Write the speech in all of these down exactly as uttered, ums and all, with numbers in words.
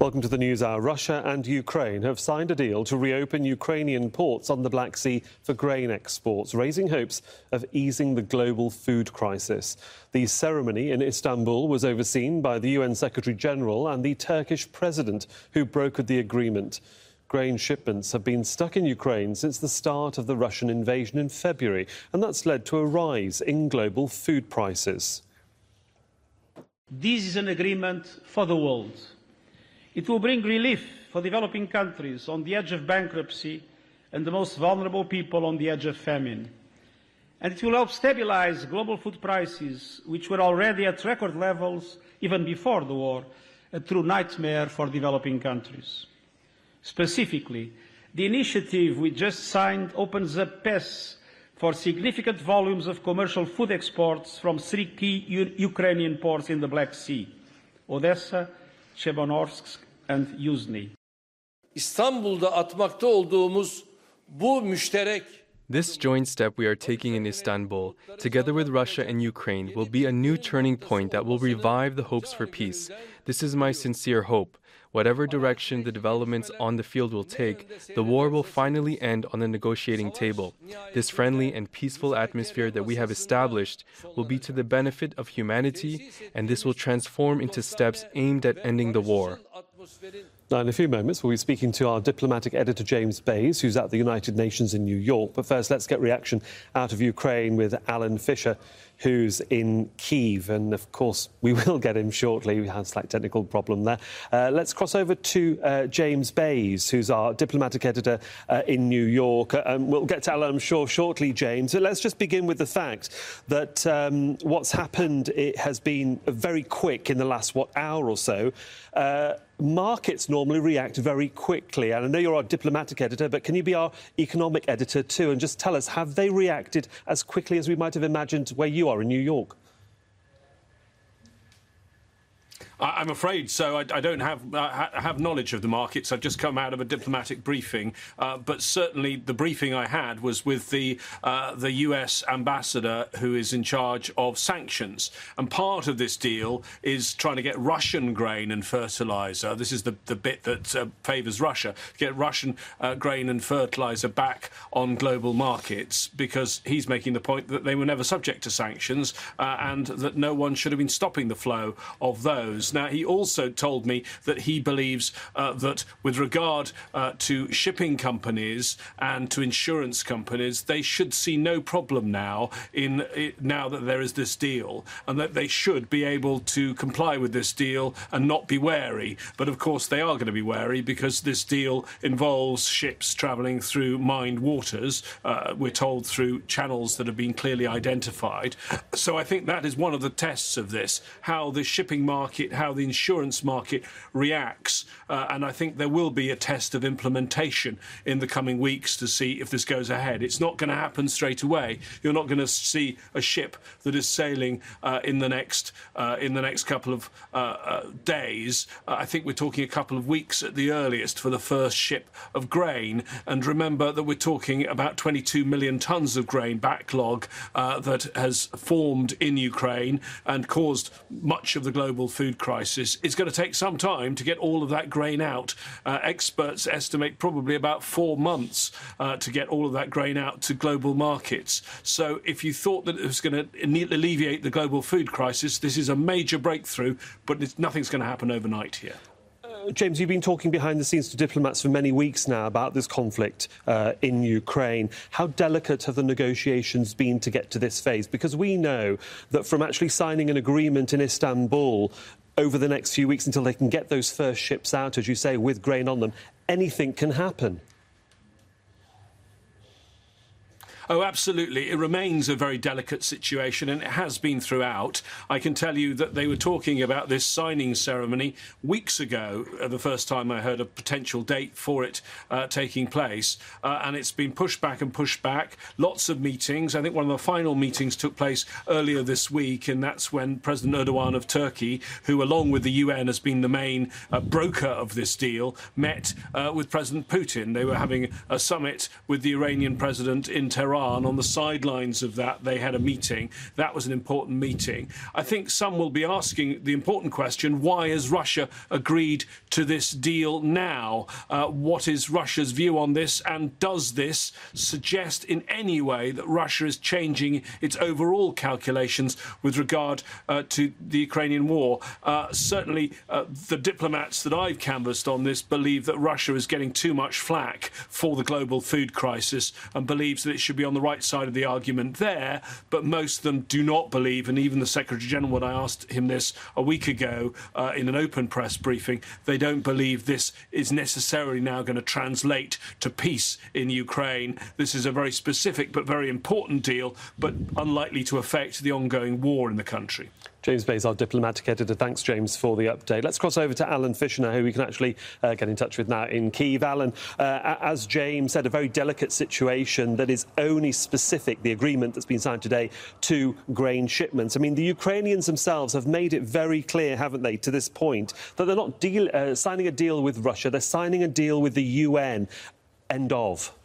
Welcome to the News Hour. Russia and Ukraine have signed a deal to reopen Ukrainian ports on the Black Sea for grain exports, raising hopes of easing the global food crisis. The ceremony in Istanbul was overseen by the U N Secretary-General and the Turkish president, who brokered the agreement. Grain shipments have been stuck in Ukraine since the start of the Russian invasion in February, and that's led to a rise in global food prices. This is an agreement for the world. It will bring relief for developing countries on the edge of bankruptcy and the most vulnerable people on the edge of famine. And it will help stabilize global food prices, which were already at record levels even before the war, a true nightmare for developing countries. Specifically, the initiative we just signed opens up paths for significant volumes of commercial food exports from three key U- Ukrainian ports in the Black Sea: Odessa, Chebonorsk and Yuzhny. İstanbul'da atmakta olduğumuz bu müşterek This joint step we are taking in Istanbul, together with Russia and Ukraine, will be a new turning point that will revive the hopes for peace. This is my sincere hope. Whatever direction the developments on the field will take, the war will finally end on the negotiating table. This friendly and peaceful atmosphere that we have established will be to the benefit of humanity, and this will transform into steps aimed at ending the war. Now, in a few moments, we'll be speaking to our diplomatic editor, James Bays, who's at the United Nations in New York. But first, let's get reaction out of Ukraine with Alan Fisher, who's in Kyiv. And, of course, we will get him shortly. We had a slight technical problem there. Uh, let's cross over to uh, James Bays, who's our diplomatic editor uh, in New York. Uh, and we'll get to Alan, I'm sure, shortly, James. But let's just begin with the fact that um, what's happened, it has been very quick in the last, what, hour or so. Uh, Markets normally react very quickly, and I know you're our diplomatic editor, but can you be our economic editor too, and just tell us, have they reacted as quickly as we might have imagined where you are in New York? I'm afraid so. I, I don't have uh, have knowledge of the markets. I've just come out of a diplomatic briefing, uh, but certainly the briefing I had was with the uh, the U S ambassador who is in charge of sanctions. And part of this deal is trying to get Russian grain and fertilizer. This is the the bit that uh, favours Russia. Get Russian uh, grain and fertilizer back on global markets, because he's making the point that they were never subject to sanctions uh, and that no one should have been stopping the flow of those. Now, he also told me that he believes uh, that with regard uh, to shipping companies and to insurance companies, they should see no problem now in it, now that there is this deal, and that they should be able to comply with this deal and not be wary. But of course, they are going to be wary because this deal involves ships travelling through mined waters. Uh, we're told through channels that have been clearly identified. So I think that is one of the tests of this: how the shipping market, how the insurance market reacts, uh, and I think there will be a test of implementation in the coming weeks to see if this goes ahead. It's not going to happen straight away. You're not going to see a ship that is sailing uh, in the next uh, in the next couple of uh, uh, days. Uh, I think we're talking a couple of weeks at the earliest for the first ship of grain. And remember that we're talking about twenty-two million tonnes of grain backlog uh, that has formed in Ukraine and caused much of the global food crisis. It's going to take some time to get all of that grain out. Uh, experts estimate probably about four months uh, to get all of that grain out to global markets. So if you thought that it was going to alleviate the global food crisis, this is a major breakthrough, but it's, nothing's going to happen overnight here. James, you've been talking behind the scenes to diplomats for many weeks now about this conflict uh, in Ukraine. How delicate have the negotiations been to get to this phase? Because we know that from actually signing an agreement in Istanbul over the next few weeks until they can get those first ships out, as you say, with grain on them, anything can happen. Oh, absolutely. It remains a very delicate situation, and it has been throughout. I can tell you that they were talking about this signing ceremony weeks ago, uh, the first time I heard a potential date for it uh, taking place. Uh, and it's been pushed back and pushed back. Lots of meetings. I think one of the final meetings took place earlier this week, and that's when President Erdogan of Turkey, who along with the U N has been the main uh, broker of this deal, met uh, with President Putin. They were having a summit with the Iranian president in Tehran Iran on the sidelines of that. They had a meeting. That was an important meeting. I think some will be asking the important question, why has Russia agreed to this deal now? Uh, what is Russia's view on this, and does this suggest in any way that Russia is changing its overall calculations with regard uh, to the Ukrainian war? Uh, certainly, uh, the diplomats that I've canvassed on this believe that Russia is getting too much flack for the global food crisis and believes that it should be on the right side of the argument there, but most of them do not believe, and even the Secretary-General, when I asked him this a week ago uh, in an open press briefing, they don't believe this is necessarily now going to translate to peace in Ukraine. This is a very specific but very important deal, but unlikely to affect the ongoing war in the country. James Bayes, our diplomatic editor. Thanks, James, for the update. Let's cross over to Alan Fisher now, who we can actually uh, get in touch with now in Kyiv. Alan, uh, as James said, a very delicate situation that is only specific, the agreement that's been signed today, to grain shipments. I mean, the Ukrainians themselves have made it very clear, haven't they, to this point, that they're not deal, uh, signing a deal with Russia, they're signing a deal with the U N. End of.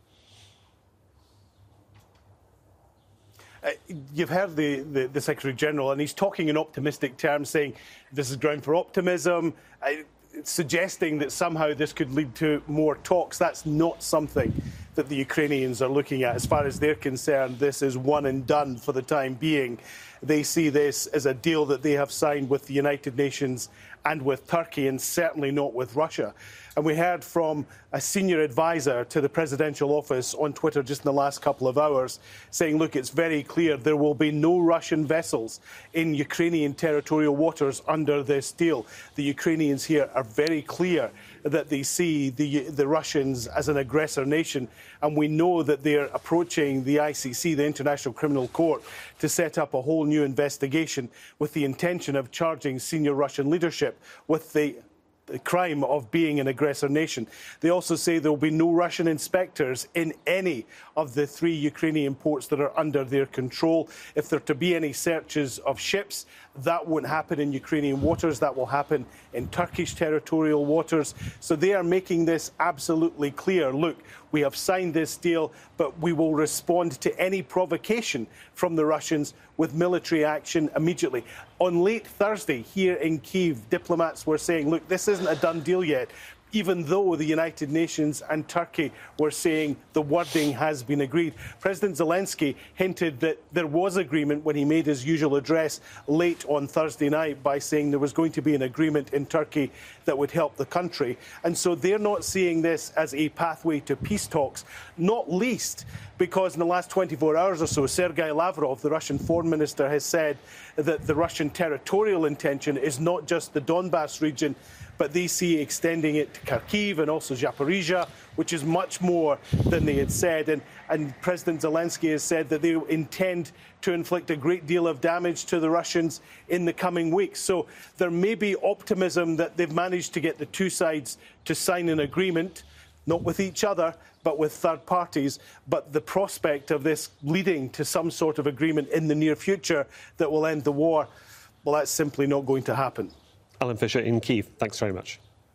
Uh, you've heard the, the, the Secretary-General, and he's talking in optimistic terms, saying this is ground for optimism, uh, suggesting that somehow this could lead to more talks. That's not something that the Ukrainians are looking at. As far as they're concerned, this is one and done for the time being. They see this as a deal that they have signed with the United Nations and with Turkey, and certainly not with Russia. And we heard from a senior advisor to the presidential office on Twitter just in the last couple of hours saying, look, it's very clear there will be no Russian vessels in Ukrainian territorial waters under this deal. The Ukrainians here are very clear that they see the, the Russians as an aggressor nation, and we know that they're approaching the I C C, the International Criminal Court, to set up a whole new investigation with the intention of charging senior Russian leadership with the the crime of being an aggressor nation. They also say there will be no Russian inspectors in any of the three Ukrainian ports that are under their control. If there are to be any searches of ships, that won't happen in Ukrainian waters. That will happen in Turkish territorial waters. So they are making this absolutely clear. Look, we have signed this deal, but we will respond to any provocation from the Russians with military action immediately. On late Thursday here in Kyiv, diplomats were saying, look, this isn't a done deal yet, even though the United Nations and Turkey were saying the wording has been agreed. President Zelensky hinted that there was agreement when he made his usual address late on Thursday night by saying there was going to be an agreement in Turkey that would help the country. And so they're not seeing this as a pathway to peace talks, not least because in the last twenty-four hours or so, Sergei Lavrov, the Russian foreign minister, has said that the Russian territorial intention is not just the Donbass region, but they see extending it to Kharkiv and also Zaporizhia, which is much more than they had said. And, and President Zelensky has said that they intend to inflict a great deal of damage to the Russians in the coming weeks. So there may be optimism that they've managed to get the two sides to sign an agreement, not with each other, but with third parties. But the prospect of this leading to some sort of agreement in the near future that will end the war, well, that's simply not going to happen. Alan Fisher in Kyiv, thanks very much.